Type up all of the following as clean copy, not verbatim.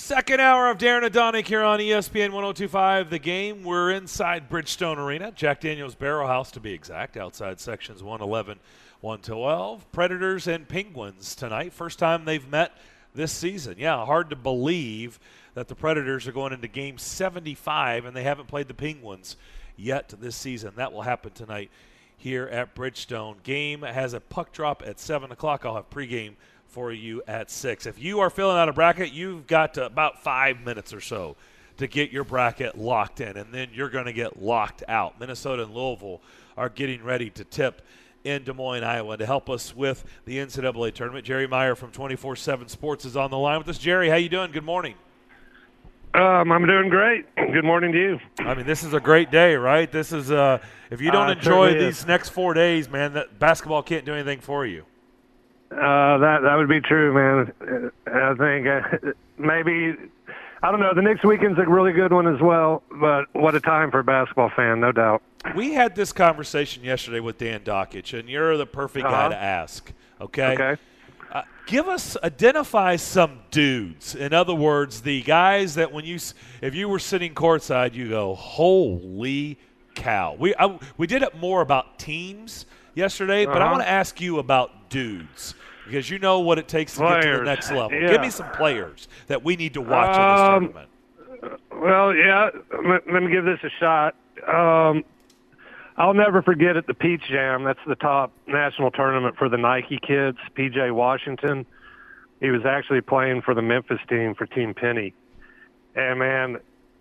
Second hour of Darren Adonic here on ESPN 102.5. The Game. We're inside Bridgestone Arena, Jack Daniels Barrel House to be exact, outside sections 111, 112. Predators and Penguins tonight. First time they've met this season. Yeah, hard to believe that the Predators are going into Game 75 and they haven't played the Penguins yet this season. That will happen tonight here at Bridgestone. Game has a puck drop at 7 o'clock. I'll have pregame for you at 6. If you are filling out a bracket, you've got about 5 minutes or so to get your bracket locked in, and then you're going to get locked out. Minnesota and Louisville are getting ready to tip in Des Moines, Iowa. To help us with the NCAA tournament, Jerry Meyer from 24/7 Sports is on the line with us. Jerry, how you doing? Good morning. I'm doing great. Good morning to you. I mean, this is a great day, right? This is if you don't enjoy these next 4 days, man, that basketball can't do anything for you. That would be true, man. I think maybe, I don't know, the next weekend's a really good one as well, but what a time for a basketball fan, no doubt. We had this conversation yesterday with Dan Dockich, and you're the perfect guy to ask, okay? Okay. Identify some dudes. In other words, the guys that if you were sitting courtside, you go, holy cow. We did it more about teams yesterday, but I want to ask you about dudes because you know what it takes to get to the next level. Yeah. Give me some players that we need to watch in this tournament. Well, yeah, let me give this a shot. I'll never forget at the Peach Jam. That's the top national tournament for the Nike kids. P.J. Washington. He was actually playing for the Memphis team for Team Penny. And, man,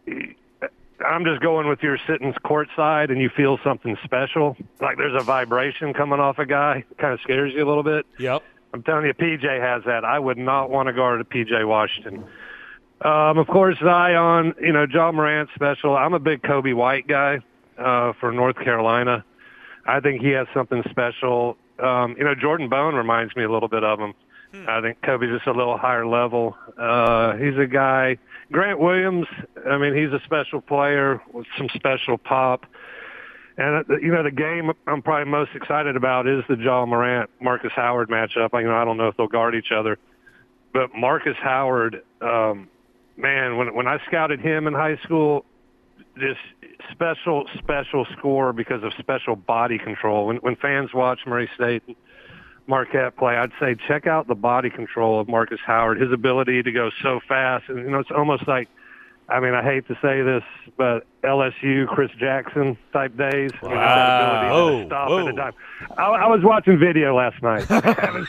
I'm just going with your sitting courtside and you feel something special. Like there's a vibration coming off a guy. It kind of scares you a little bit. Yep. I'm telling you, P.J. has that. I would not want to guard a P.J. Washington. Of course, Zion, Ja Morant special. I'm a big Kobe White guy. For North Carolina. I think he has something special. Jordan Bone reminds me a little bit of him. I think Kobe's just a little higher level. He's a guy. Grant Williams, he's a special player with some special pop. And, the game I'm probably most excited about is the Ja Morant-Marcus Howard matchup. I don't know if they'll guard each other. But Marcus Howard, man, when I scouted him in high school, just special score because of special body control. When fans watch Murray State and Marquette play, I'd say check out the body control of Marcus Howard, his ability to go so fast. And, it's almost like, I hate to say this, but LSU, Chris Jackson type days. Wow. That ability to stop at a dime. I was watching video last night, having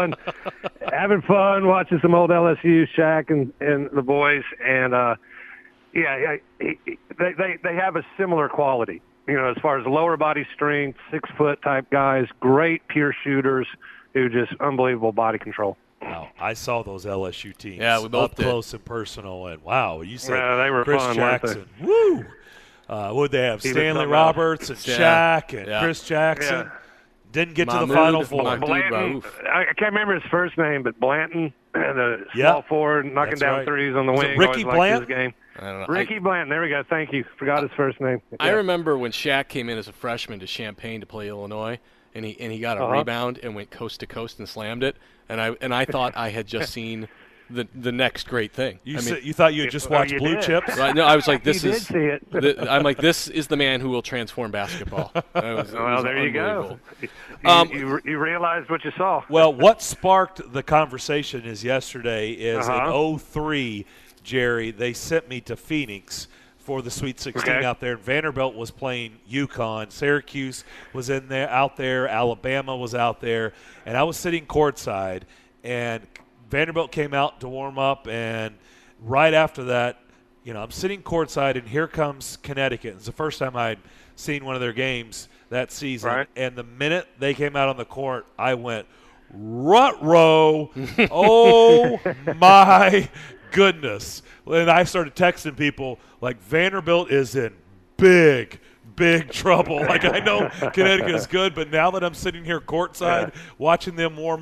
fun, watching some old LSU, Shaq and the boys. And, yeah, they have a similar quality, as far as lower body strength, 6-foot type guys, great pure shooters who just unbelievable body control. Wow, I saw those LSU teams up close and personal, and wow, you said they were Chris fun, Jackson. Woo! What'd they have? Stanley Roberts and Shaq and Chris Jackson. Yeah. Didn't get to the Final Four. Blanton, I can't remember his first name, but Blanton, the small forward, knocking down threes on the wing. Ricky Blanton? His game. I don't know. Ricky Blanton. There we go. Thank you. Forgot his first name. I remember when Shaq came in as a freshman to Champaign to play Illinois, and he got a rebound and went coast to coast and slammed it, and I thought I had just seen the next great thing. You thought you had just watched Blue Chips? Right, no, I was like, this you is. did see it. I'm like, this is the man who will transform basketball. Well, there you go. You realized what you saw. Well, what sparked the conversation is yesterday is in 03, Jerry, they sent me to Phoenix for the Sweet 16 out there. And Vanderbilt was playing UConn. Syracuse was out there. Alabama was out there. And I was sitting courtside, and Vanderbilt came out to warm up. And right after that, I'm sitting courtside, and here comes Connecticut. It's the first time I'd seen one of their games that season. Right. And the minute they came out on the court, I went, Ruh-roh. Oh, my goodness. And I started texting people like Vanderbilt is in big trouble. Like, I know Connecticut is good, but now that I'm sitting here courtside watching them warm up,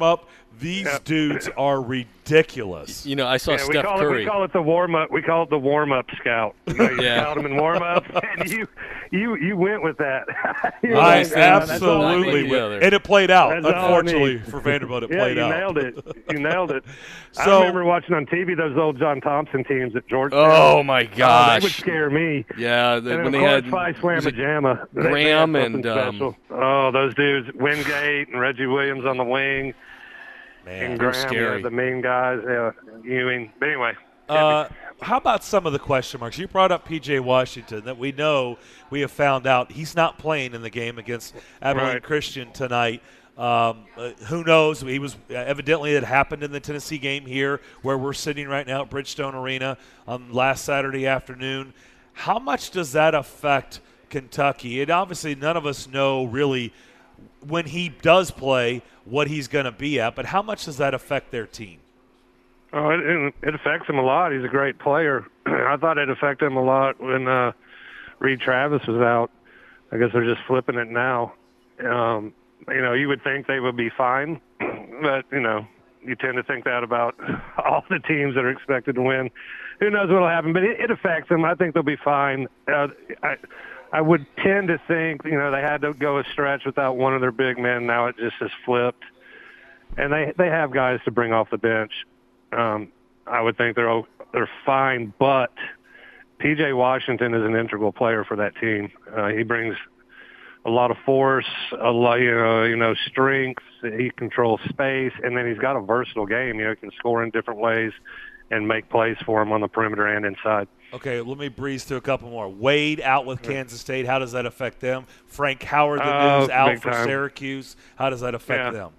These dudes are ridiculous. You know, I saw Steph Curry. We call it the warm up. We call it the warm up scout. You scout them in warm up, and you went with that. I absolutely went, and it played out. Unfortunately for Vanderbilt, it played out. You nailed it. So, I remember watching on TV those old John Thompson teams at Georgetown. Oh my gosh, they would scare me. Yeah, when they had Slamma-Jamma, Graham and those dudes, Wingate and Reggie Williams on the wing. Man, and they're Graham, scary. The main guys, Ewing. But anyway. How about some of the question marks? You brought up P.J. Washington, that we know, we have found out he's not playing in the game against Abilene Christian tonight. Who knows? He was evidently it happened in the Tennessee game here where we're sitting right now at Bridgestone Arena on last Saturday afternoon. How much does that affect Kentucky? And obviously none of us know really when he does play what he's going to be at, but how much does that affect their team? Oh, it affects him a lot. He's a great player. I thought it affected him a lot when Reed Travis was out. I guess they're just flipping it now. You would think they would be fine, but, you tend to think that about all the teams that are expected to win. Who knows what will happen, but it affects them. I think they'll be fine. I would tend to think, they had to go a stretch without one of their big men. Now it just has flipped. And they have guys to bring off the bench. I would think they're fine, but P.J. Washington is an integral player for that team. He brings a lot of force, a lot, strength. He controls space, and then he's got a versatile game. He can score in different ways and make plays for him on the perimeter and inside. Okay, let me breeze through a couple more. Wade out with Kansas State. How does that affect them? Frank Howard, the news, out for Syracuse. How does that affect them?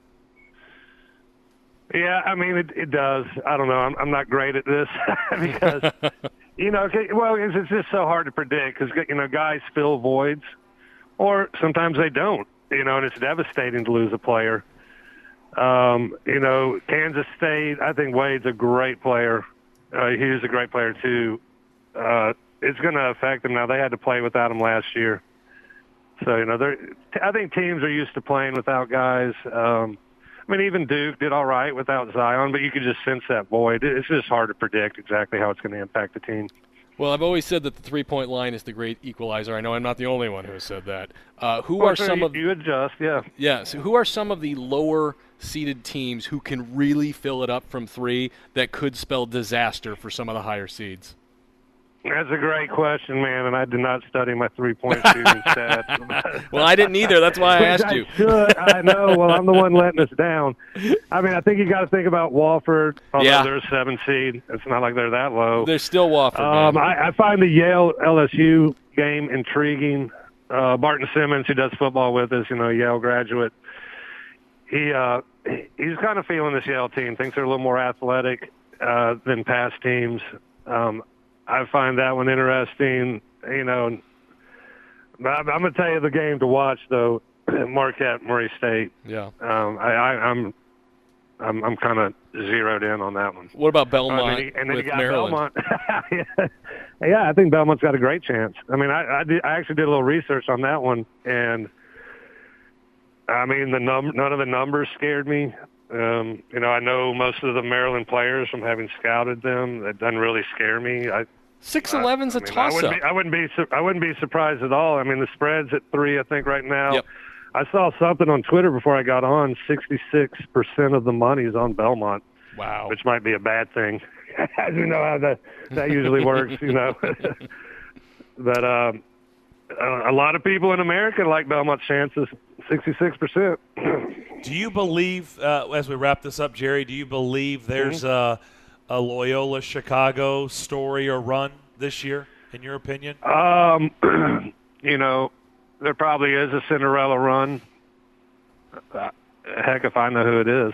Yeah, I mean, it does. I don't know. I'm not great at this because, it's just so hard to predict because, guys fill voids or sometimes they don't, and it's devastating to lose a player. Kansas State, I think Wade's a great player. He's a great player, too. It's going to affect them now. They had to play without him last year. So, I think teams are used to playing without guys. Even Duke did all right without Zion, but you could just sense that void. It's just hard to predict exactly how it's going to impact the team. Well, I've always said that the three-point line is the great equalizer. I know I'm not the only one who has said that. You adjust, yeah. Yeah, so who are some of the lower-seeded teams who can really fill it up from three that could spell disaster for some of the higher seeds? That's a great question, man, and I did not study my three-point shooting stats. Well, I didn't either. That's why I asked you. I know. Well, I'm the one letting us down. I think you got to think about Wofford. Although they're a 7 seed. It's not like they're that low. They're still Wofford. I find the Yale-LSU game intriguing. Barton Simmons, who does football with us, Yale graduate, he's kind of feeling this Yale team. Thinks they're a little more athletic than past teams. I find that one interesting, I'm going to tell you the game to watch, though, Marquette, Murray State. Yeah. I'm kind of zeroed in on that one. What about Belmont and then with you got Maryland? Belmont. Yeah, I think Belmont's got a great chance. I actually did a little research on that one, and, none of the numbers scared me. I know most of the Maryland players from having scouted them. That doesn't really scare me. 6-11's a toss-up. I wouldn't be surprised at all. The spread's at 3, I think, right now. Yep. I saw something on Twitter before I got on. 66% of the money is on Belmont. Wow. Which might be a bad thing. As you know how that usually works, But a lot of people in America like Belmont's chances. 66%. Do you believe, as we wrap this up, Jerry, do you believe there's a Loyola Chicago story or run this year, in your opinion? There probably is a Cinderella run. Heck, if I know who it is.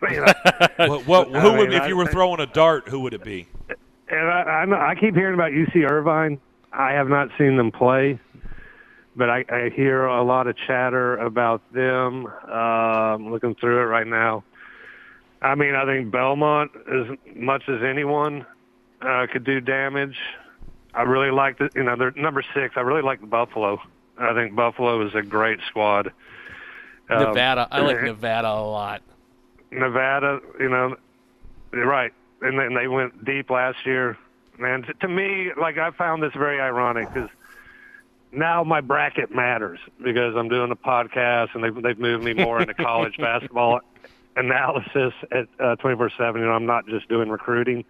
If you were throwing a dart, who would it be? And I keep hearing about UC Irvine. I have not seen them play. But I hear a lot of chatter about them. I'm looking through it right now. I think Belmont, as much as anyone, could do damage. I really like they're number 6. I really like Buffalo. I think Buffalo is a great squad. Nevada. I like Nevada a lot. Nevada, right. And then they went deep last year. Man, to me, like, I found this very ironic because now my bracket matters because I'm doing a podcast and they've moved me more into college basketball analysis at 24/7. I'm not just doing recruiting.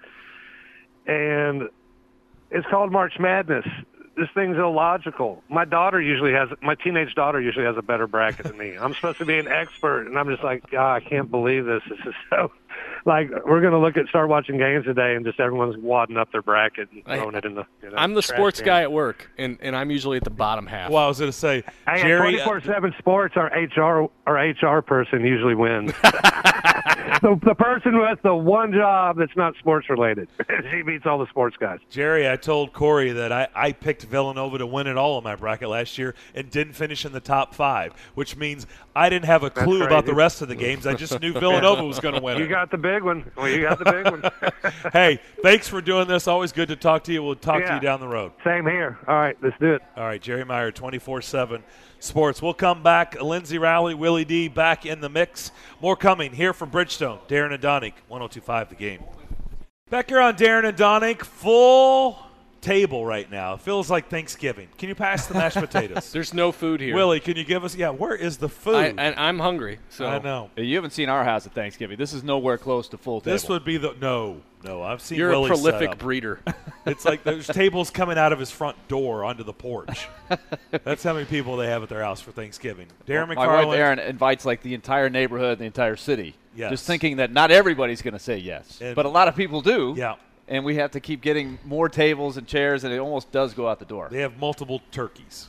And it's called March Madness. This thing's illogical. My teenage daughter usually has a better bracket than me. I'm supposed to be an expert, and I'm just like, God, I can't believe this. This is so, like, we're going to start watching games today, and just everyone's wadding up their bracket and throwing it in the. I'm the sports guy at work, and I'm usually at the bottom half. Well, I was going to say, hey, Jerry, 24/7 Sports, our HR person usually wins. The person who has the one job that's not sports related, she beats all the sports guys. Jerry, I told Corey that I picked Villanova to win it all in my bracket last year and didn't finish in the top 5, which means I didn't have a clue about the rest of the games. I just knew Villanova was going to win it. You got the big one. Well, you got the big one. Hey, thanks for doing this. Always good to talk to you. We'll talk to you down the road. Same here. All right, let's do it. All right, Jerry Meyer, 24/7 Sports. We'll come back. Lindsey Rowley, Willie D back in the mix. More coming here from Bridgestone. Darren and Donick, 102.5 The Game. Back here on Darren and Donick, full table right now. It feels like Thanksgiving. Can you pass the mashed potatoes? There's no food here. Willie, can you give us? Yeah, where is the food? I'm hungry. So I know. You haven't seen our house at Thanksgiving. This is nowhere close to full table. This would be the no. I've seen. You're Willie a prolific set up. breeder. It's like there's tables coming out of his front door onto the porch. That's how many people they have at their house for Thanksgiving. Darren McFarland. My wife Erin invites like the entire neighborhood, the entire city. Yes. Just thinking that not everybody's going to say yes, but a lot of people do. Yeah. And we have to keep getting more tables and chairs, and it almost does go out the door. They have multiple turkeys.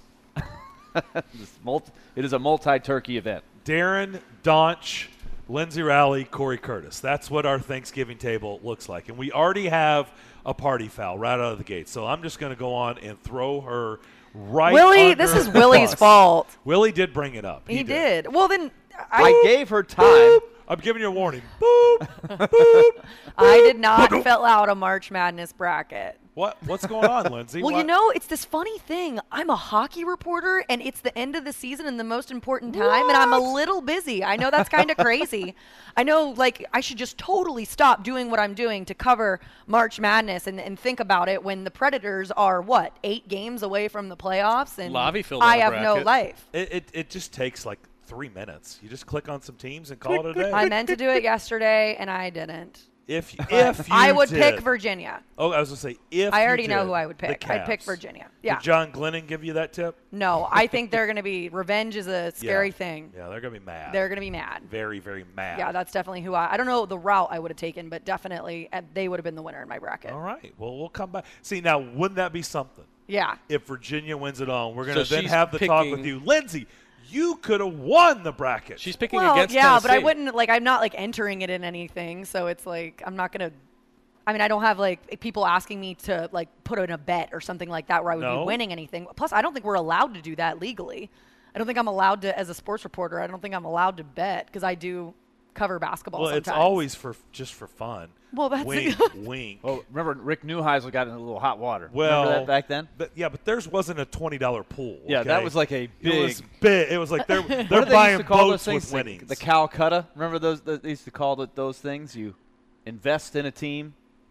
It is a multi-turkey event. Darren, Donch, Lindsey Rowley, Corey Curtis. That's what our Thanksgiving table looks like. And we already have a party foul right out of the gate. So I'm just going to go on and throw her right Willie, under this is the Willie's bus. fault. Willie did bring it up. He did. Well, then I gave her time. I'm giving you a warning. Boop, boop, I did not fill out a March Madness bracket. What's going on, Lindsay? Well, you know, it's this funny thing. I'm a hockey reporter, and it's the end of the season and the most important time, and I'm a little busy. I know that's kind of crazy. I know, like, I should just totally stop doing what I'm doing to cover March Madness and think about it when the Predators are, 8 games away from the playoffs, and Lavi filled out I a have no bracket. life. It just takes like 3 minutes. You just click on some teams and call it a day. I meant to do it yesterday, and I didn't. If you I would did. pick Virginia. Oh, I was going to say if I you already know did, who I would the pick. I'd pick Cavs. Virginia. Yeah. Did John Glennon give you that tip? No, I think they're going to be – revenge is a scary thing. Yeah, they're going to be mad. They're going to be mad. Very, very mad. Yeah, that's definitely who I don't know the route I would have taken, but definitely they would have been the winner in my bracket. All right. Well, we'll come back. See, now, wouldn't that be something? Yeah. If Virginia wins it all, we're going to So then she's have the talk with picking- you. Lindsay, you could have won the bracket. She's picking Well, against yeah, Tennessee. but I wouldn't I'm not entering it in anything, so it's I'm not going to I don't have people asking me to put in a bet or something like that where I would be winning anything. Plus, I don't think we're allowed to do that legally. I don't think I'm allowed to, as a sports reporter, I don't think I'm allowed to bet because I do cover basketball well, sometimes. it's always just for fun. Well, that's wink, wink. Oh, remember Rick Neuheisel got in a little hot water. Well, remember that back then? But theirs wasn't a $20 pool. Yeah, okay? that was like a big. It was big. It was like they're What do they buying used to call boats those things? with winnings. The Calcutta. Remember those? They used to call those things. You invest in a team.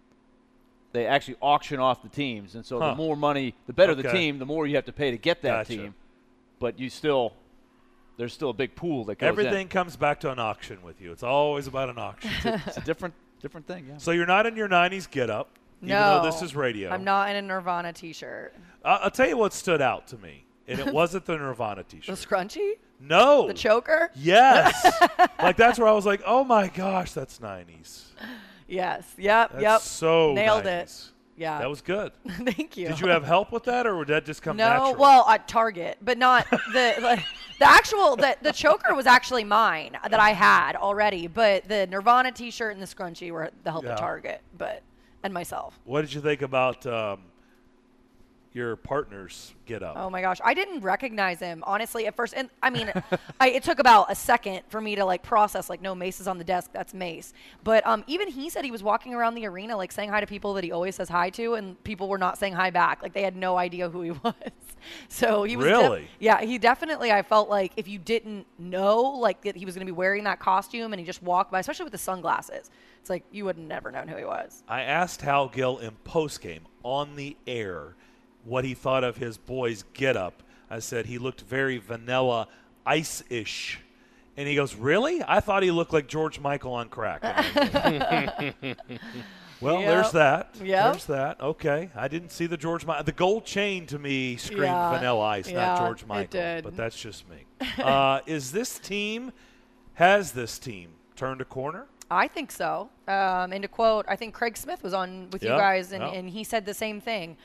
They actually auction off the teams, and so the more money, the better the team, the more you have to pay to get that team. But there's still a big pool that goes Everything comes back to an auction with you. It's always about an auction. It's a different thing. Yeah. So you're not in your 90s get-up, No, even though this is radio. I'm not in a Nirvana T-shirt. I'll tell you what stood out to me, and it wasn't the Nirvana The T-shirt. scrunchie? No. The choker? Yes. That's where I was like, oh, my gosh, that's 90s. Yes. Yep. That's yep. so Nailed 90s. it. Yeah. That was good. Thank you. Did you have help with that, or would that just come No, natural? well, at Target, but not the actual the choker was actually mine that I had already, but the Nirvana T-shirt and the scrunchie were the help at Target, and myself. What did you think about your partner's get up. Oh my gosh, I didn't recognize him honestly at first, and I mean, it took about a second for me to like process like, no, Mace is on the desk, that's Mace. But even he said he was walking around the arena like saying hi to people that he always says hi to, and people were not saying hi back, like they had no idea who he was. So he was really, he definitely. I felt like if you didn't know like that he was going to be wearing that costume and he just walked by, especially with the sunglasses, it's like you would have never known who he was. I asked Hal Gill in postgame on the air what he thought of his boy's get-up. I said he looked very Vanilla Ice-ish. And he goes, really? I thought he looked like George Michael on crack. Well, there's that. There's that. Okay. I didn't see the George Michael. The gold chain to me screamed Vanilla Ice, not George Michael. It did. But that's just me. Has this team turned a corner? I think so. And to quote, I think Craig Smith was on with you guys, and he said the same thing.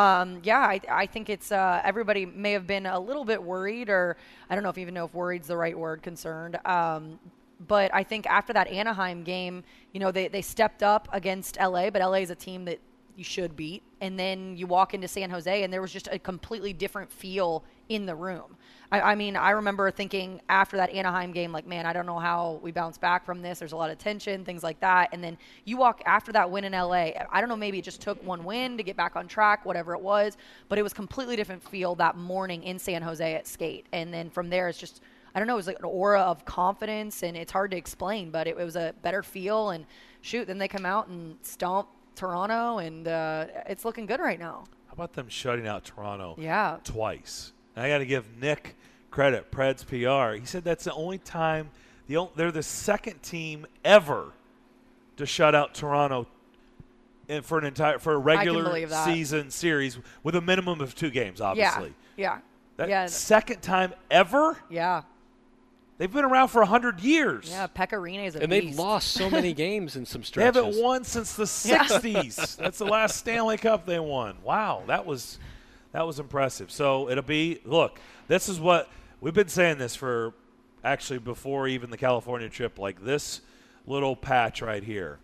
I think it's everybody may have been a little bit worried, or I don't know if even worried's the right word, concerned. But I think after that Anaheim game, they stepped up against LA, but LA is a team that you should beat. And then you walk into San Jose, and there was just a completely different feel in the room. I mean, I remember thinking after that Anaheim game, like, man, I don't know how we bounce back from this. There's a lot of tension, things like that. And then you walk after that win in LA. I don't know, maybe it just took one win to get back on track, whatever it was. But it was completely different feel that morning in San Jose at Skate. And then from there, it's just, I don't know, it was like an aura of confidence, and it's hard to explain, but it was a better feel. And shoot, then they come out and stomp Toronto, and it's looking good right now. How about them shutting out Toronto twice? And I got to give Nick credit, Preds PR. He said that's the only time they're the second team ever to shut out Toronto for a regular season series with a minimum of 2 games, obviously. Second time ever? Yeah. They've been around for 100 years. Yeah, Pekka Rinne is a and beast. They've lost so many games in some stretches. They haven't won since the 60s. That's the last Stanley Cup they won. Wow, that was impressive. So it'll be, look, this is what we've been saying this for actually before even the California trip, like this little patch right here.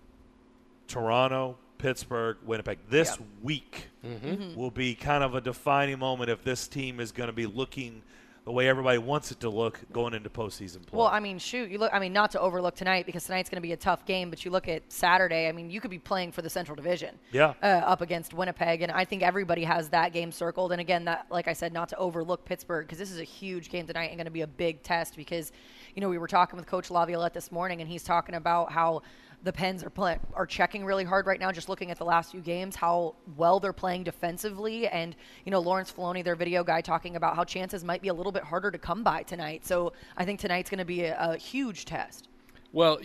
Toronto, Pittsburgh, Winnipeg. This week will be kind of a defining moment if this team is going to be looking the way everybody wants it to look going into postseason play. Well, I mean, not to overlook tonight, because tonight's going to be a tough game, but you look at Saturday, I mean, you could be playing for the Central Division up against Winnipeg, and I think everybody has that game circled. And again, that, like I said, not to overlook Pittsburgh, because this is a huge game tonight and going to be a big test, because, we were talking with Coach Laviolette this morning, and he's talking about how the Pens are checking really hard right now, just looking at the last few games, how well they're playing defensively. And, Lawrence Filoni, their video guy, talking about how chances might be a little bit harder to come by tonight. So I think tonight's going to be a huge test. Well,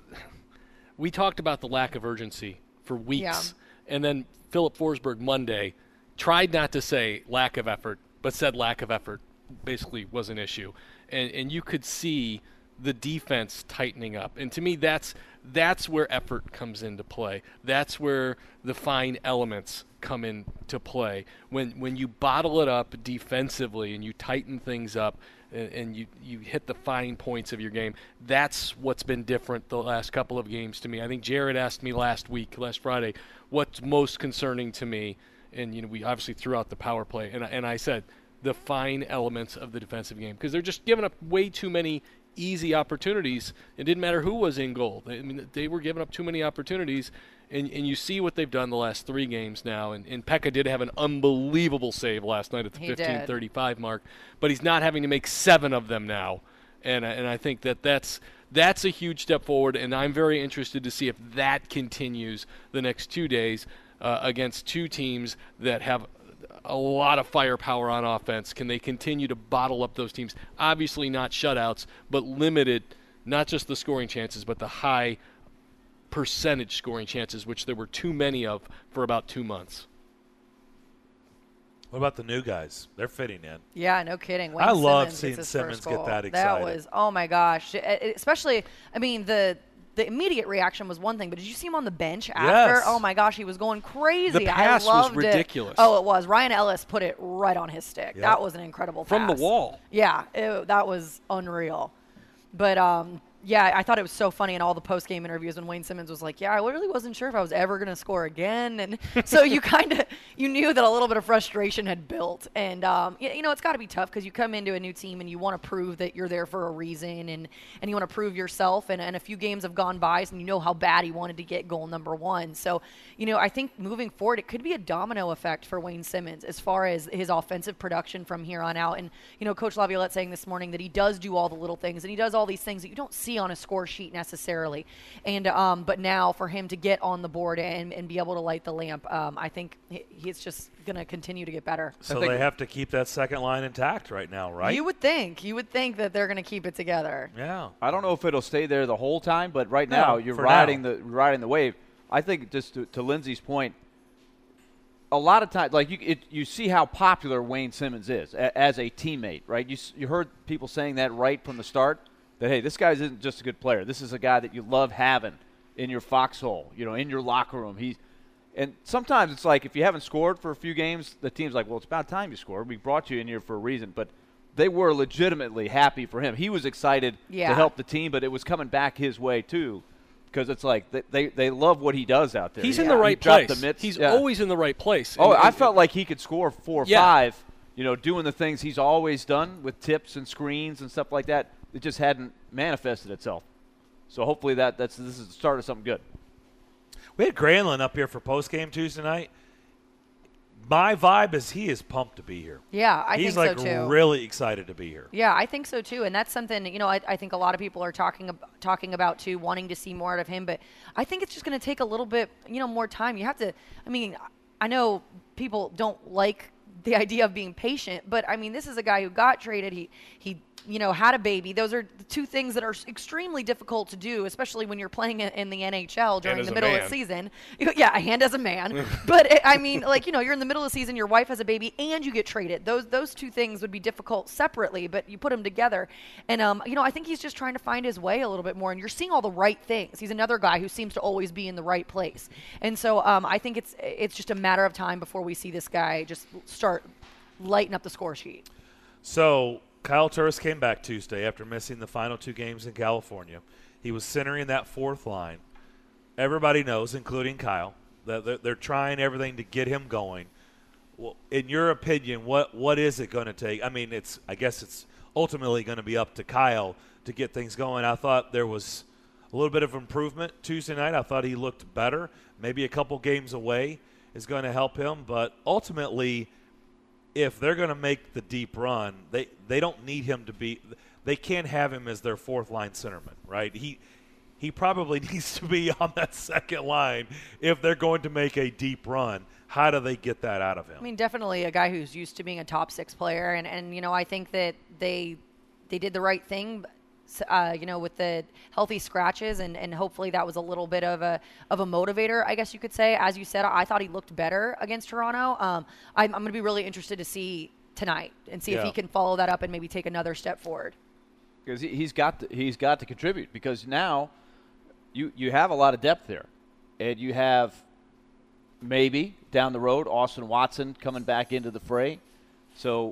we talked about the lack of urgency for weeks. Yeah. And then Philip Forsberg Monday tried not to say lack of effort, but said lack of effort basically was an issue. And you could see the defense tightening up. And to me, that's where effort comes into play. That's where the fine elements come into play. When you bottle it up defensively and you tighten things up and you hit the fine points of your game, that's what's been different the last couple of games to me. I think Jared asked me last Friday, what's most concerning to me, and we obviously threw out the power play, and I said the fine elements of the defensive game, because they're just giving up way too many easy opportunities. It didn't matter who was in goal. They were giving up too many opportunities, and you see what they've done the last 3 games now. And Pekka did have an unbelievable save last night at the 15:35 mark, but he's not having to make 7 of them now. And I think that's a huge step forward, and I'm very interested to see if that continues the next 2 days against 2 teams that have a lot of firepower on offense. Can they continue to bottle up those teams? Obviously not shutouts, but limited, not just the scoring chances, but the high percentage scoring chances, which there were too many of for about 2 months. What about the new guys? They're fitting in. Yeah, no kidding. I love seeing Simmons get that excited. That was, oh my gosh. Especially, I mean, the immediate reaction was one thing, but did you see him on the bench after? Yes. Oh my gosh, he was going crazy. The pass was ridiculous. Oh, it was. Ryan Ellis put it right on his stick. Yep. That was an incredible pass. From the wall. Yeah, that was unreal. But Yeah, I thought it was so funny in all the post-game interviews when Wayne Simmons was like, yeah, I literally wasn't sure if I was ever going to score again. And so you knew that a little bit of frustration had built. And, it's got to be tough because you come into a new team and you want to prove that you're there for a reason and you want to prove yourself. And a few games have gone by and you know how bad he wanted to get goal number 1. So, I think moving forward, it could be a domino effect for Wayne Simmons as far as his offensive production from here on out. And, Coach Laviolette saying this morning that he does do all the little things and he does all these things that you don't see on a score sheet necessarily. And but now for him to get on the board and be able to light the lamp, I think he's just going to continue to get better. So they have to keep that second line intact right now, right? You would think that they're going to keep it together. Yeah. I don't know if it'll stay there the whole time, but right now you're riding the wave. I think just to Lindsay's point, a lot of times, like you see how popular Wayne Simmons is as a teammate, right? You heard people saying that right from the start, that, hey, this guy isn't just a good player. This is a guy that you love having in your foxhole, in your locker room. And sometimes it's like if you haven't scored for a few games, the team's like, well, it's about time you scored. We brought you in here for a reason. But they were legitimately happy for him. He was excited to help the team, but it was coming back his way too. Because it's like they love what he does out there. He's in the right place. He's always in the right place. I felt like he could score 4 or 5, doing the things he's always done with tips and screens and stuff like that. It just hadn't manifested itself. So hopefully this is the start of something good. We had Granlund up here for postgame Tuesday night. My vibe is he is pumped to be here. Yeah, I think so too. He's like really excited to be here. Yeah, I think so too, and that's something I think a lot of people are talking about too, wanting to see more out of him. But I think it's just going to take a little bit, more time. You have to. I mean, I know people don't like the idea of being patient, but I mean, this is a guy who got traded. He had a baby. Those are the two things that are extremely difficult to do, especially when you're playing in the NHL during the middle of the season. Yeah, and as a man. But you're in the middle of the season, your wife has a baby, and you get traded. Those two things would be difficult separately, but you put them together. And, I think he's just trying to find his way a little bit more, and you're seeing all the right things. He's another guy who seems to always be in the right place. And so I think it's just a matter of time before we see this guy just start lighting up the score sheet. So Kyle Turris came back Tuesday after missing the final 2 games in California. He was centering that 4th line. Everybody knows, including Kyle, that they're trying everything to get him going. Well, in your opinion, what is it going to take? I mean, I guess it's ultimately going to be up to Kyle to get things going. I thought there was a little bit of improvement Tuesday night. I thought he looked better. Maybe a couple games away is going to help him. But ultimately, if they're going to make the deep run, they don't need him to be – they can't have him as their 4th-line centerman, right? He probably needs to be on that second line if they're going to make a deep run. How do they get that out of him? I mean, definitely a guy who's used to being a top 6 player. And I think that they did the right thing – with the healthy scratches, and hopefully that was a little bit of a motivator, I guess you could say. As you said, I thought he looked better against Toronto. I'm going to be really interested to see tonight and see if he can follow that up and maybe take another step forward. Because he's got to contribute, because now you have a lot of depth there, and you have maybe down the road Austin Watson coming back into the fray. So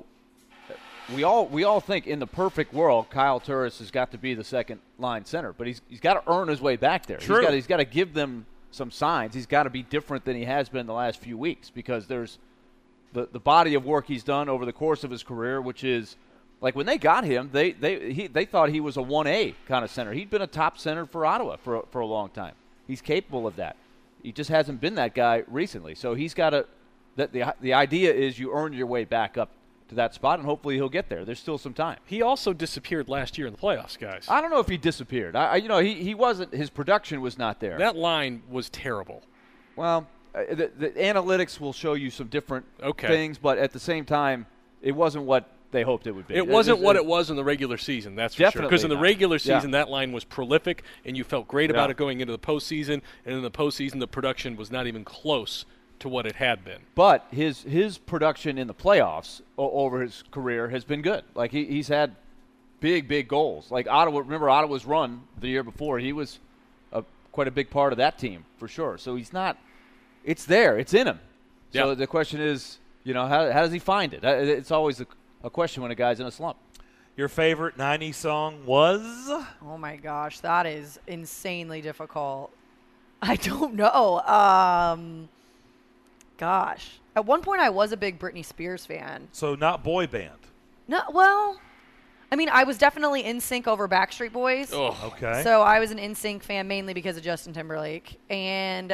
we all think in the perfect world Kyle Turris has got to be the second line center, but he's got to earn his way back there. True. He's got to give them some signs. He's got to be different than he has been the last few weeks, because there's the body of work he's done over the course of his career, which is like when they got him, they thought he was a 1A kind of center. He'd been a top center for Ottawa for a long time. He's capable of that. He just hasn't been that guy recently. So he's got to. The idea is you earn your way back up to that spot, and hopefully he'll get there. There's still some time. He also disappeared last year in the playoffs, guys. I don't know if he disappeared. He wasn't. His production was not there. That line was terrible. Well, the analytics will show you some different things, but at the same time, it wasn't what they hoped it would be. It wasn't what it was in the regular season, that's for sure. Because in the regular season, that line was prolific, and you felt great about it going into the postseason, and in the postseason, the production was not even close to what it had been. But his production in the playoffs over his career has been good. Like he's had big goals. Like Ottawa, remember Ottawa's run the year before, he was quite a big part of that team for sure. So he's not – it's there. It's in him. So the question is, how does he find it? It's always a question when a guy's in a slump. your favorite 90s song was? Oh, my gosh. That is insanely difficult. I don't know. Gosh. At one point, I was a big Britney Spears fan. So not boy band. No, well, I mean, I was definitely NSYNC over Backstreet Boys. Oh, Okay. So I was an NSYNC fan mainly because of Justin Timberlake. And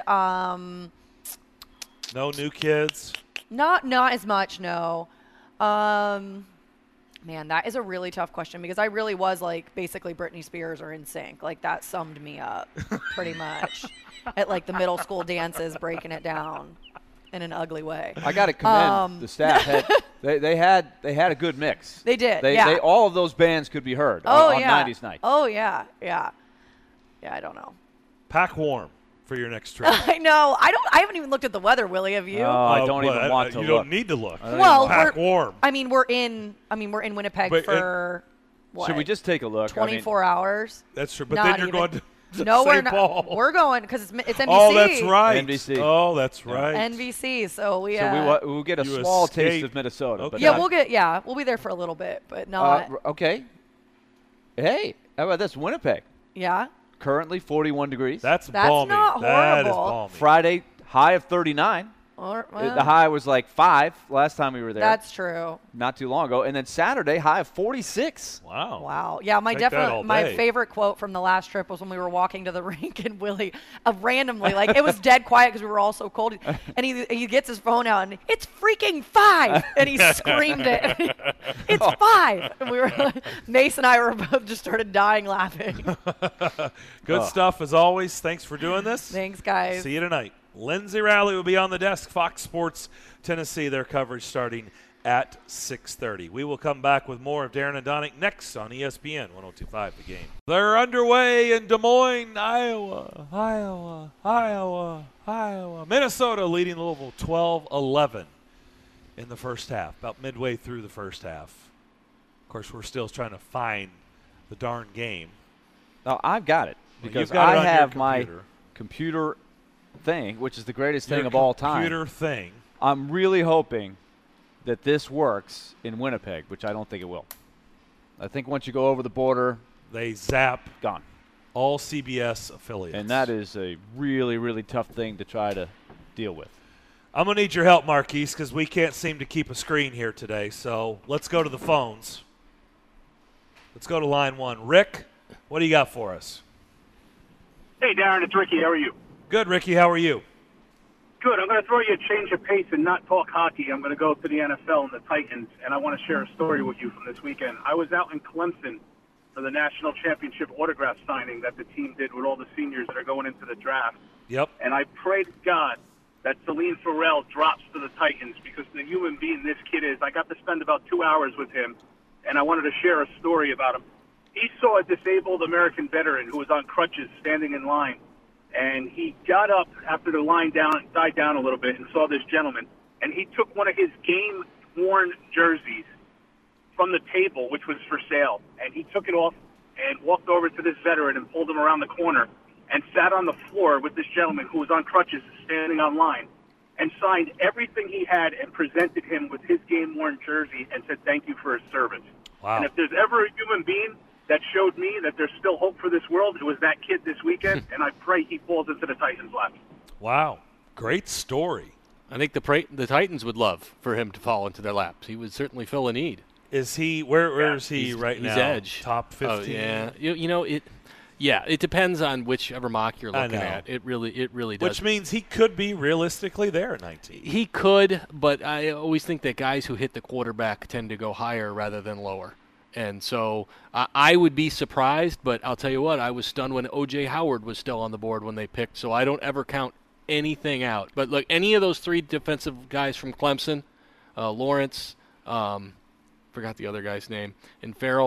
No New Kids. not as much, no. Man, that is a really tough question because I really was like basically Britney Spears or NSYNC. Like that summed me up pretty much at like the middle school dances, breaking it down in an ugly way. I got to commend the staff. They had a good mix. They did. They all of those bands could be heard on 90s night. Oh yeah. Yeah, I don't know. Pack warm for your next trip. I know. I haven't even looked at the weather, Willie. Have you? I don't even want to You look. don't need to look. Well, Pack warm. I mean, we're in Winnipeg But, for what? Should we just take a look? 24 hours? That's true. But Not then you're even. going to No, we're St. Paul. not. We're going because it's NBC. Oh, that's right. NBC. Oh, that's right. NBC. So we. we'll get a You small taste escape. of Minnesota. Okay. But Yeah, we'll be there for a little bit, but not. Okay. Hey, how about this? Winnipeg. Yeah. Currently 41 degrees. That's That's balmy. not That is horrible. balmy. Friday, high of 39. Or, The high was like 5 last time we were there. That's true. Not too long ago. And then Saturday, high of 46. Wow. Wow. Yeah, Take that all my day. favorite quote from the last trip was when we were walking to the rink and Willie, randomly, like it was dead quiet because we were all so cold, and he gets his phone out and it's freaking 5, and he screamed it. It's 5. And we were Mace and I were both just started dying laughing. Good stuff as always. Thanks for doing this. Thanks, guys. See you tonight. Lindsay Rowley will be on the desk. Fox Sports Tennessee, their coverage starting at 6:30. We will come back with more of Darren and Donick next on ESPN 102.5 The Game. They're underway in Des Moines, Iowa. Minnesota leading Louisville 12-11 in the first half, about midway through the first half. Of course, we're still trying to find the darn game. Now, I've got it because You've got it I on your have my computer. computer thing, which is the greatest Your thing of all time. computer thing. I'm really hoping that this works in Winnipeg, which I don't think it will. I think once you go over the border, They zap gone. all CBS affiliates. And that is a really, really tough thing to try to deal with. I'm going to need your help, Marquise, because we can't seem to keep a screen here today. So let's go to the phones. Let's go to line 1. Rick, what do you got for us? Hey, Darren, it's Ricky. How are you? Good, Ricky. How are you? Good. I'm going to throw you a change of pace and not talk hockey. I'm going to go to the NFL and the Titans, and I want to share a story with you from this weekend. I was out in Clemson for the national championship autograph signing that the team did with all the seniors that are going into the draft. Yep. And I prayed to God that Celine Farrell drops to the Titans because the human being this kid is. I got to spend about 2 hours with him, and I wanted to share a story about him. He saw a disabled American veteran who was on crutches standing in line. And he got up after the line died down a little bit and saw this gentleman. And he took one of his game-worn jerseys from the table, which was for sale. And he took it off and walked over to this veteran and pulled him around the corner and sat on the floor with this gentleman who was on crutches standing on line and signed everything he had and presented him with his game-worn jersey and said thank you for his service. Wow. And if there's ever a human being that showed me that there's still hope for this world, it was that kid this weekend, and I pray he falls into the Titans' lap. Wow. Great story. I think the Titans would love for him to fall into their laps. He would certainly fill a need. Is he where is he right he's now? Edge. Top 15. Oh, yeah. You know it. Yeah, it depends on whichever mock you're looking know. at. It really does. Which means he could be realistically there at 19. He could, but I always think that guys who hit the quarterback tend to go higher rather than lower. And so I would be surprised, but I'll tell you what, I was stunned when O.J. Howard was still on the board when they picked, so I don't ever count anything out. But look, any of those three defensive guys from Clemson, Lawrence, forgot the other guy's name, and Farrell,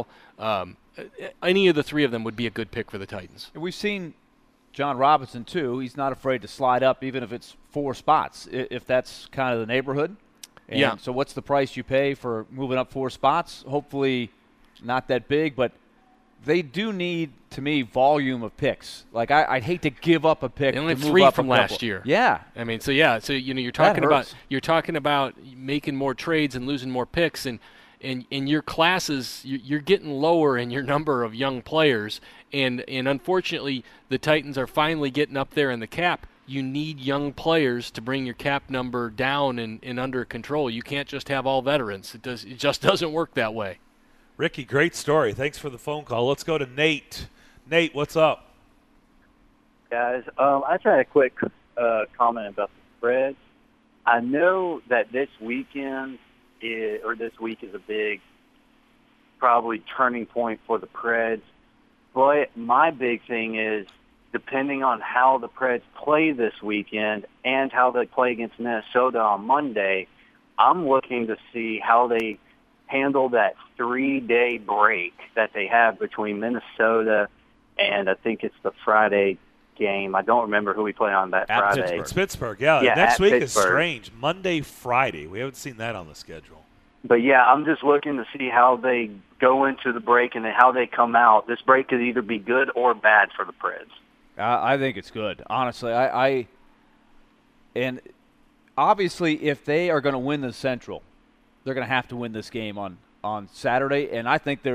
any of the three of them would be a good pick for the Titans. We've seen John Robinson, too. He's not afraid to slide up even if it's 4 spots, if that's kind of the neighborhood. And yeah. So what's the price you pay for moving up 4 spots? Hopefully not that big, but they do need, to me, volume of picks. Like I'd hate to give up a pick. They only to have move 3 up from a couple. last year. Yeah. I mean, so you're talking hurts. about making more trades and losing more picks, and and your classes, you're getting lower in your number of young players, and unfortunately the Titans are finally getting up there in the cap. You need young players to bring your cap number down and under control. You can't just have all veterans. It just doesn't work that way. Ricky, great story. Thanks for the phone call. Let's go to Nate. Nate, what's up? Guys, I just had a quick comment about the spreads. I know that this week is a big, probably turning point for the Preds, but my big thing is, depending on how the Preds play this weekend and how they play against Minnesota on Monday, I'm looking to see how they handle that 3-day break that they have between Minnesota and I think it's the Friday game. I don't remember who we play on that at Friday. Pittsburgh. It's Pittsburgh, yeah. Next week is strange. Monday, Friday. We haven't seen that on the schedule. But, yeah, I'm just looking to see how they go into the break and then how they come out. This break could either be good or bad for the Preds. I think it's good, honestly. And obviously, if they are going to win the Central, they're going to have to win this game on Saturday. And I think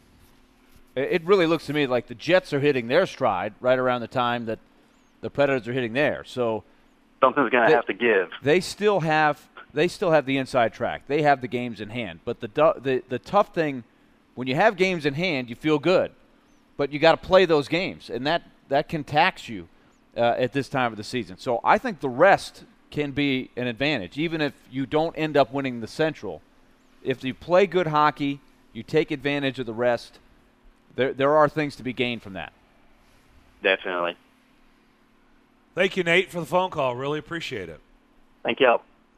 it really looks to me like the Jets are hitting their stride right around the time that the Predators are hitting theirs. So something's going to have to give. They still have the inside track. They have the games in hand. But the tough thing, when you have games in hand, you feel good. But you got to play those games, and that can tax you at this time of the season. So I think the rest can be an advantage, even if you don't end up winning the Central. If you play good hockey, you take advantage of the rest, there are things to be gained from that. Definitely. Thank you, Nate, for the phone call. Really appreciate it. Thank you.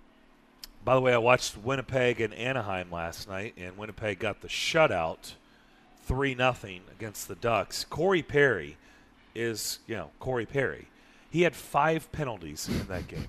By the way, I watched Winnipeg and Anaheim last night, and Winnipeg got the shutout 3-0 against the Ducks. Corey Perry is, Corey Perry. He had 5 penalties in that game.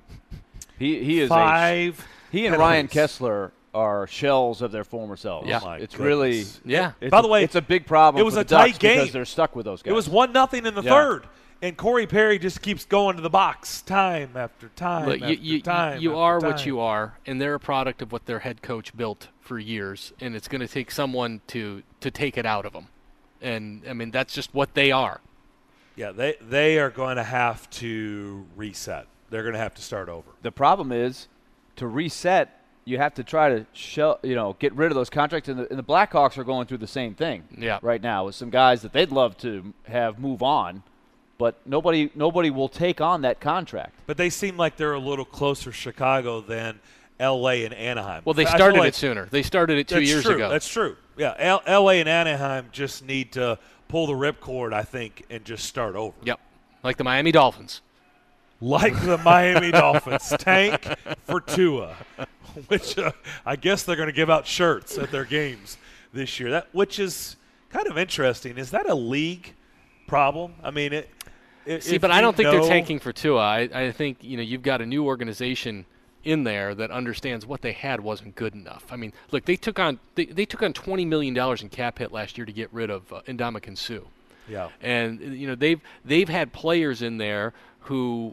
He is 5 He and penalties. Ryan Kessler are shells of their former selves. Yeah, it's goodness. really By the way, it's a big problem. It was for a the Ducks tight game because they're stuck with those guys. It was 1-0 in the third, and Corey Perry just keeps going to the box time after time. Look, time you after are time. what you are, and they're a product of what their head coach built for years, and it's going to take someone to take it out of them. And I mean, that's just what they are. Yeah, they are going to have to reset. They're going to have to start over. The problem is, to reset, you have to try to get rid of those contracts, and the Blackhawks are going through the same thing right now with some guys that they'd love to have move on, but nobody will take on that contract. But they seem like they're a little closer Chicago than L.A. and Anaheim. Well, they started it sooner. They started it 2 years ago. That's true. Yeah, L.A. and Anaheim just need to pull the ripcord, I think, and just start over. Yep, like the Miami Dolphins. Like the Miami Dolphins. Tank for Tua, which I guess they're going to give out shirts at their games this year. Which is kind of interesting. Is that a league problem? I mean, but I don't think they're tanking for Tua. I think you've got a new organization in there that understands what they had wasn't good enough. I mean, look, they took on $20 million in cap hit last year to get rid of Ndamukong Suh. Yeah, and they've had players in there who,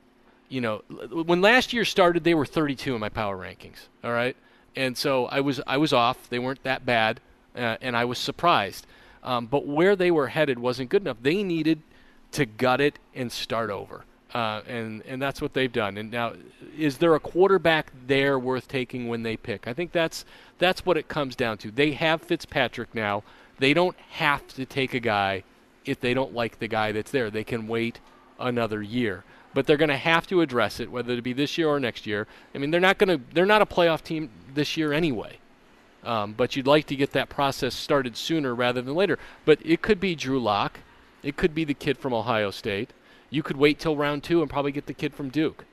when last year started, they were 32 in my power rankings. All right, and so I was off. They weren't that bad, and I was surprised. But where they were headed wasn't good enough. They needed to gut it and start over. And that's what they've done. And now, is there a quarterback there worth taking when they pick? I think that's what it comes down to. They have Fitzpatrick now. They don't have to take a guy if they don't like the guy that's there. They can wait another year. But they're going to have to address it, whether it be this year or next year. I mean, they're not a playoff team this year anyway. But you'd like to get that process started sooner rather than later. But it could be Drew Lock. It could be the kid from Ohio State. You could wait till round 2 and probably get the kid from Duke.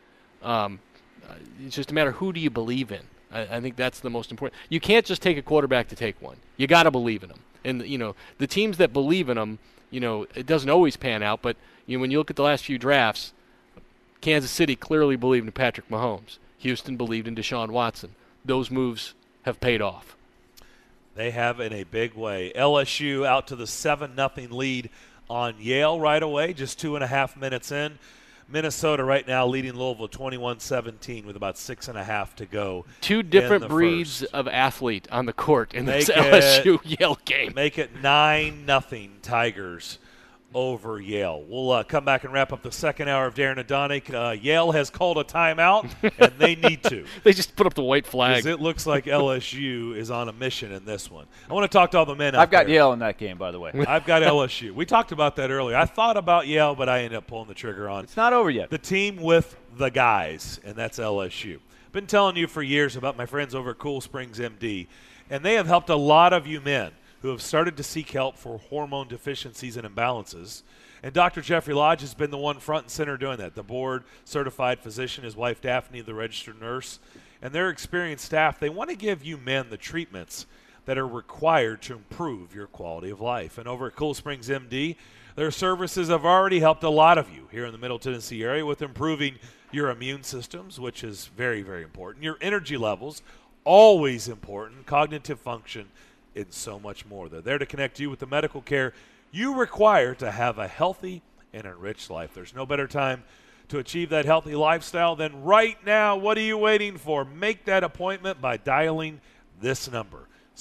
It's just a matter of who do you believe in. I think that's the most important. You can't just take a quarterback to take one. You got to believe in them. And the teams that believe in them, it doesn't always pan out. But when you look at the last few drafts, Kansas City clearly believed in Patrick Mahomes. Houston believed in Deshaun Watson. Those moves have paid off. They have in a big way. LSU out to the 7-0 lead on Yale right away, just 2.5 minutes in. Minnesota right now leading Louisville 21-17 with about 6.5 to go. Two different breeds of athlete on the court in this LSU Yale game. Make it 9-0 Tigers over Yale. We'll come back and wrap up the second hour of Darren and Donick. Yale has called a timeout, and they need to. They just put up the white flag. Because it looks like LSU is on a mission in this one. I want to talk to all the men out I've got there. Yale in that game, by the way. I've got LSU. We talked about that earlier. I thought about Yale, but I ended up pulling the trigger on It's not over yet. the team with the guys, and that's LSU. Been telling you for years about my friends over at Cool Springs MD, and they have helped a lot of you men who have started to seek help for hormone deficiencies and imbalances. And Dr. Jeffrey Lodge has been the one front and center doing that. The board-certified physician, his wife Daphne, the registered nurse, and their experienced staff, they want to give you men the treatments that are required to improve your quality of life. And over at Cool Springs MD, their services have already helped a lot of you here in the Middle Tennessee area with improving your immune systems, which is very, very important, your energy levels, always important, cognitive function, and so much more. They're there to connect you with the medical care you require to have a healthy and enriched life. There's no better time to achieve that healthy lifestyle than right now. What are you waiting for? Make that appointment by dialing this number,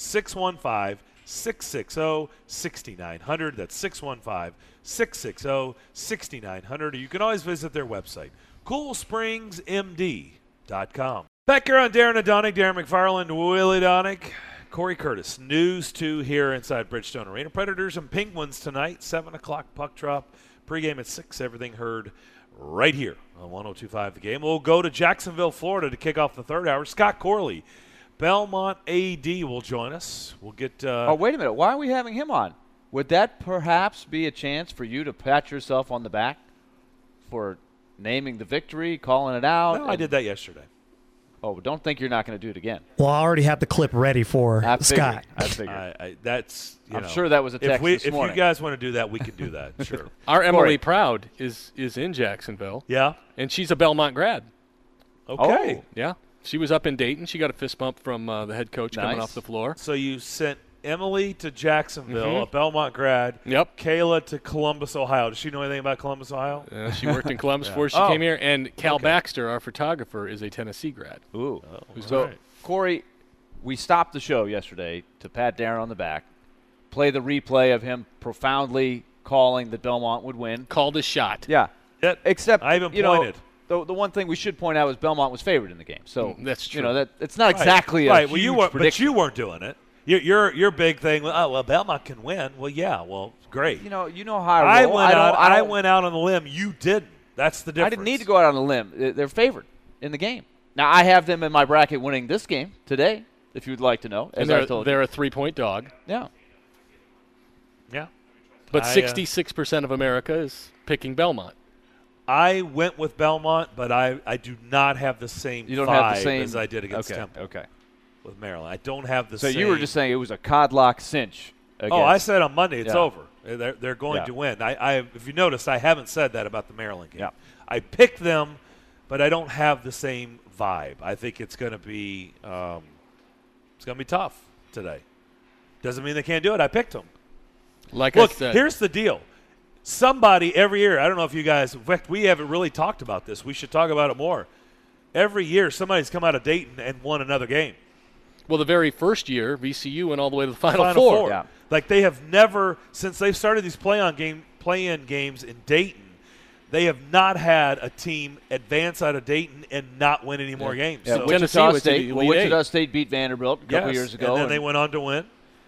615-660-6900. That's 615-660-6900. Or you can always visit their website, CoolSpringsMD.com. Back here on Darren and Donick, Darren McFarland, Willie Donick, Corey Curtis. News 2 here inside Bridgestone Arena. Predators and Penguins tonight, 7 o'clock puck drop. Pregame at 6. Everything heard right here on 102.5 The Game. We'll go to Jacksonville, Florida to kick off the third hour. Scott Corley, Belmont AD, will join us. We'll get oh, wait a minute. Why are we having him on? Would that perhaps be a chance for you to pat yourself on the back for naming the victory, calling it out? No, I did that yesterday. Oh, don't think you're not going to do it again. Well, I already have the clip ready for Scott. I figured. That's. I'm sure that was a text this morning. If you guys want to do that, we can do that. Sure. Our Emily Proud is in Jacksonville. Yeah. And she's a Belmont grad. Okay. Oh. Yeah. She was up in Dayton. She got a fist bump from the head coach coming off the floor. So you sent Emily to Jacksonville, a Belmont grad. Yep. Kayla to Columbus, Ohio. Does she know anything about Columbus, Ohio? She worked in Columbus before she came here. And Cal Baxter, our photographer, is a Tennessee grad. Ooh. So, right. Corey, we stopped the show yesterday to pat Darren on the back, play the replay of him profoundly calling that Belmont would win. Called his shot. Yeah. Except, I even pointed. The one thing we should point out was Belmont was favored in the game. So that's true. That it's not exactly a huge but prediction. you weren't doing it. Your big thing. Well, Belmont can win. Well, yeah. Well, great. You know how I roll. I went out on the limb. You didn't. That's the difference. I didn't need to go out on a limb. They're favored in the game. Now I have them in my bracket winning this game today. If you'd like to know, and they're a 3-point dog. Yeah. Yeah. But 66% of America is picking Belmont. I went with Belmont, but I do not have the same vibe as I did against Temple. Okay. With Maryland, I don't have the same. So you were just saying it was a codlock cinch. I said on Monday it's over. They're going to win. If you noticed, I haven't said that about the Maryland game. Yeah. I picked them, but I don't have the same vibe. I think it's going to be tough today. Doesn't mean they can't do it. I picked them. Look, I said, here's the deal. Somebody every year, I don't know if you guys, in fact, we haven't really talked about this. We should talk about it more. Every year, somebody's come out of Dayton and won another game. Well, the very first year, VCU went all the way to the Final Four. Yeah. Like they have never, since they've started these play-in games in Dayton, they have not had a team advance out of Dayton and not win any more games. Yeah, so Wichita State beat Vanderbilt a couple years ago. And then they went on to win.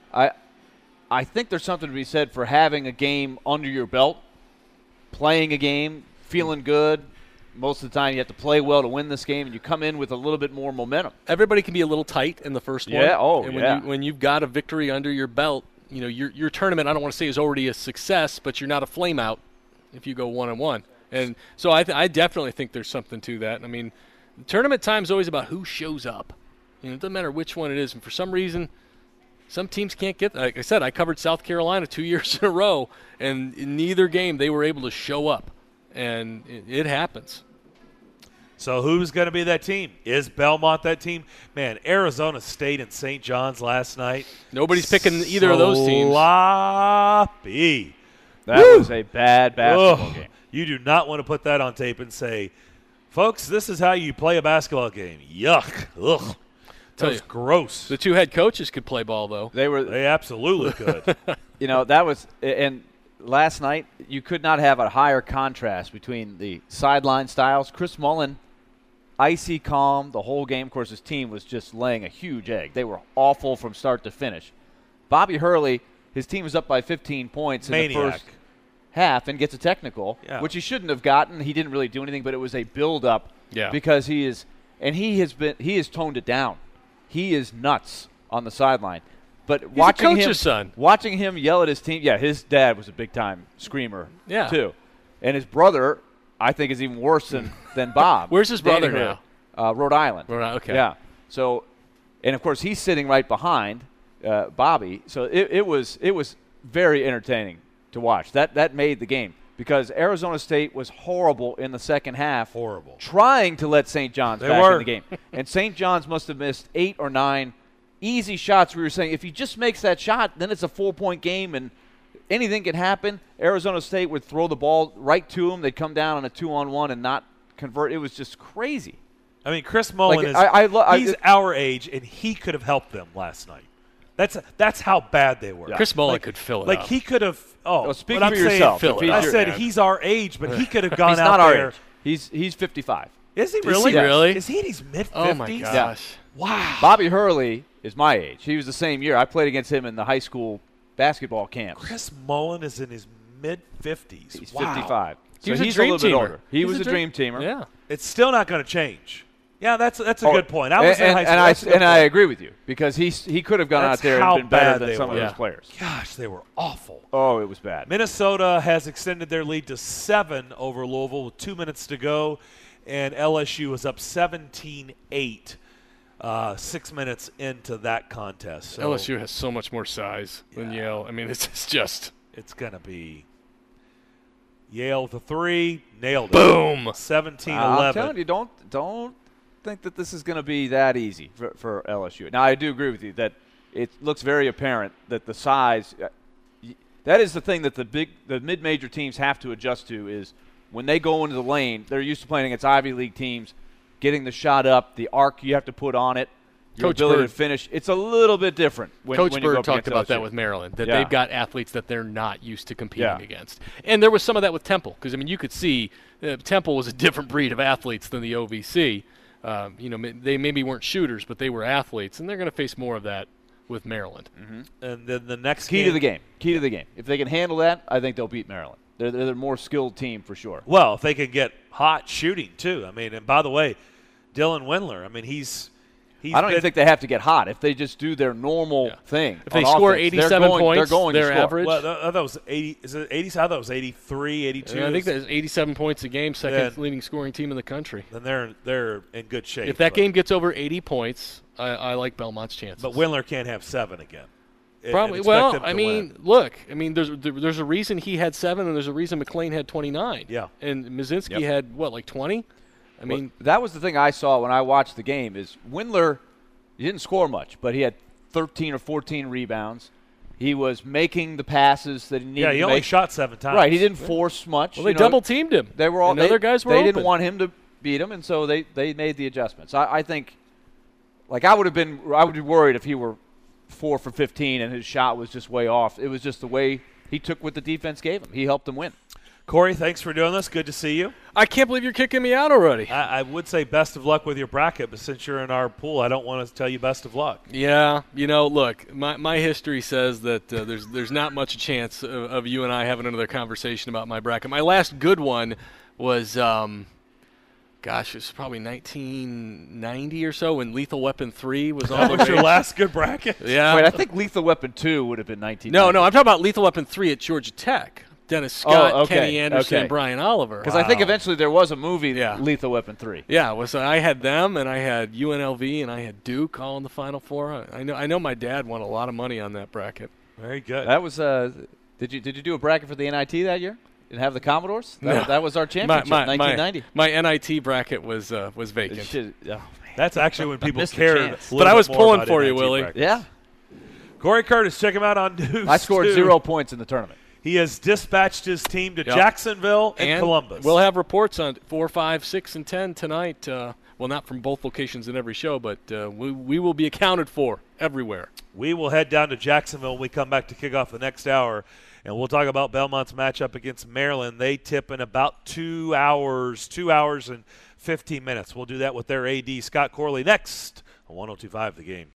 I think there's something to be said for having a game under your belt, playing a game, feeling good. Most of the time you have to play well to win this game, and you come in with a little bit more momentum. Everybody can be a little tight in the first one. And when you've got a victory under your belt, your tournament, I don't want to say is already a success, but you're not a flame out if you go 1-1. And so I definitely think there's something to that. I mean, tournament time is always about who shows up. It doesn't matter which one it is. And for some reason, some teams can't get – like I said, I covered South Carolina 2 years in a row, and in neither game they were able to show up. And it happens. So who's going to be that team? Is Belmont that team? Man, Arizona State and St. John's last night. Nobody's picking either of those teams. Sloppy. That was a bad basketball game. You do not want to put that on tape and say, folks, this is how you play a basketball game. Yuck. Ugh. That was gross. The two head coaches could play ball, though. They absolutely could. That was – and last night you could not have a higher contrast between the sideline styles. Chris Mullin, icy calm the whole game. Of course, his team was just laying a huge egg. They were awful from start to finish. Bobby Hurley, his team was up by 15 points in the first half and gets a technical, which he shouldn't have gotten. He didn't really do anything, but it was a build-up because he has toned it down. He is nuts on the sideline. But He's watching him yell at his team, his dad was a big-time screamer too. And his brother, I think, is even worse than Bob. Where's his brother now? Rhode Island. Okay. Yeah. So, and, of course, he's sitting right behind Bobby. So it was very entertaining to watch. That made the game because Arizona State was horrible in the second half. Horrible. Trying to let St. John's back in the game. And St. John's must have missed 8 or 9 easy shots. We were saying if he just makes that shot, then it's a 4-point game and anything can happen. Arizona State would throw the ball right to him. They'd come down on a 2-on-1 and not convert. It was just crazy. I mean, Chris Mullin he's our age, and he could have helped them last night. That's how bad they were. Yeah. Chris Mullin could fill it up. He could have. Speak for yourself. I said he's our age, but he could have gone he's out not there. Our age. He's 55. Is he really? Is he in his mid-50s? Oh, my gosh. Wow. Bobby Hurley is my age. He was the same year. I played against him in the high school basketball camp. Chris Mullin is in his mid-50s. He's 55. So he's a little bit older. He was a dream teamer. Yeah. It's still not going to change. Yeah, that's a good point. I was in high school. And I agree with you because he could have gone out there and been better than some of those players. Gosh, they were awful. Oh, it was bad. Minnesota has extended their lead to 7 over Louisville with 2 minutes to go, and LSU is up 17-8 6 minutes into that contest. So LSU has so much more size than Yale. I mean, it's going to be Yale with a 3, nailed it. Boom. 17-11. I'm telling you, don't think that this is going to be that easy for LSU. Now, I do agree with you that it looks very apparent that the size that is the thing that the mid-major teams have to adjust to is when they go into the lane, they're used to playing against Ivy League teams, getting the shot up, the arc you have to put on it, your ability to finish. It's a little bit different when Coach you go Bird talked about LSU. that with Maryland, that they've got athletes that they're not used to competing against. And there was some of that with Temple because, I mean, you could see Temple was a different breed of athletes than the OVC. They maybe weren't shooters, but they were athletes, and they're going to face more of that with Maryland. Mm-hmm. And then the next key to the game. If they can handle that, I think they'll beat Maryland. They're a more skilled team for sure. Well, if they can get hot shooting too. I mean, and by the way, Dylan Windler. I mean, I don't even think they have to get hot. If they just do their normal thing. If they score 87 points, they're average. Well, I thought it was 80. Is it 80? I thought it was 83, 82. Yeah, I think there's 87 points a game, second leading scoring team in the country. Then they're in good shape. If that game gets over 80 points, I like Belmont's chances. But Windler can't have 7 again. Probably. Well, I mean, look. I mean, there's a reason he had 7, and there's a reason McLean had 29. Yeah. And Mazinski had like 20. I mean, that was the thing I saw when I watched the game is Windler. He didn't score much, but he had 13 or 14 rebounds. He was making the passes that he needed to make. Yeah, he only shot 7 times. Right, he didn't force much. Well, they double-teamed him. They were all other guys were They open. didn't want him to beat him, and so they made the adjustments. I think, I would be worried if he were 4 for 15 and his shot was just way off. It was just the way he took what the defense gave him. He helped them win. Corey, thanks for doing this. Good to see you. I can't believe you're kicking me out already. I would say best of luck with your bracket, but since you're in our pool, I don't want to tell you best of luck. Yeah, look, my history says that there's not much chance of you and I having another conversation about my bracket. My last good one was, it was probably 1990 or so when Lethal Weapon 3 was on. That was your last good bracket? Yeah. Wait, I think Lethal Weapon 2 would have been 1990. No, I'm talking about Lethal Weapon 3 at Georgia Tech. Dennis Scott, Kenny Anderson, and Brian Oliver. Because I think eventually there was a movie, Lethal Weapon 3. Yeah, I had them, and I had UNLV, and I had Duke all in the Final Four. I know my dad won a lot of money on that bracket. Very good. That was did you do a bracket for the NIT that year? And have the Commodores? That was our championship, 1990. My NIT bracket was vacant. That's actually when people cared. But I was pulling for you, Willie. Brackets. Yeah. Corey Curtis, check him out on News. I scored 0 points in the tournament. He has dispatched his team to Jacksonville and Columbus. We'll have reports on 4, 5, 6, and 10 tonight. Well, not from both locations in every show, but we will be accounted for everywhere. We will head down to Jacksonville when we come back to kick off the next hour, and we'll talk about Belmont's matchup against Maryland. They tip in about 2 hours and 15 minutes. We'll do that with their AD, Scott Corley, next on 102.5 The Game.